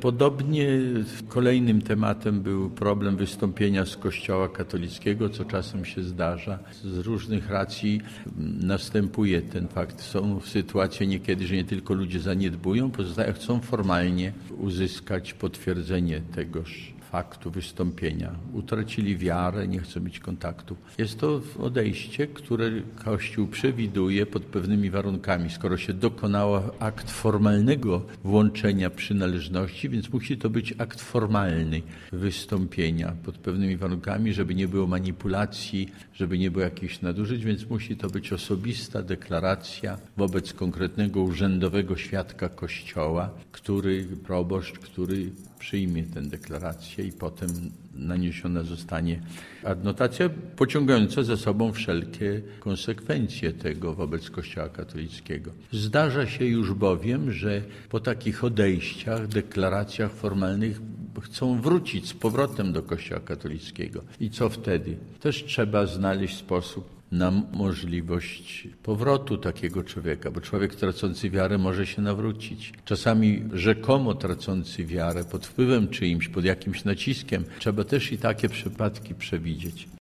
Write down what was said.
Podobnie kolejnym tematem był problem wystąpienia z Kościoła katolickiego, co czasem się zdarza. Z różnych racji następuje ten fakt. Są sytuacje niekiedy, że nie tylko ludzie zaniedbują, pozostaje chcą formalnie uzyskać potwierdzenie tegoż faktu wystąpienia. Utracili wiarę, nie chcą mieć kontaktu. Jest to odejście, które Kościół przewiduje pod pewnymi warunkami. Skoro się dokonało akt formalnego włączenia przynależności, więc musi to być akt formalny wystąpienia pod pewnymi warunkami, żeby nie było manipulacji, żeby nie było jakichś nadużyć, więc musi to być osobista deklaracja wobec konkretnego urzędowego świadka Kościoła, proboszcz, który przyjmie tę deklarację i potem naniesiona zostanie adnotacja pociągająca za sobą wszelkie konsekwencje tego wobec Kościoła katolickiego. Zdarza się już bowiem, że po takich odejściach, deklaracjach formalnych chcą wrócić z powrotem do Kościoła katolickiego. I co wtedy? Też trzeba znaleźć sposób na możliwość powrotu takiego człowieka, bo człowiek tracący wiarę może się nawrócić. Czasami rzekomo tracący wiarę pod wpływem czyimś, pod jakimś naciskiem. Trzeba też i takie przypadki przewidzieć.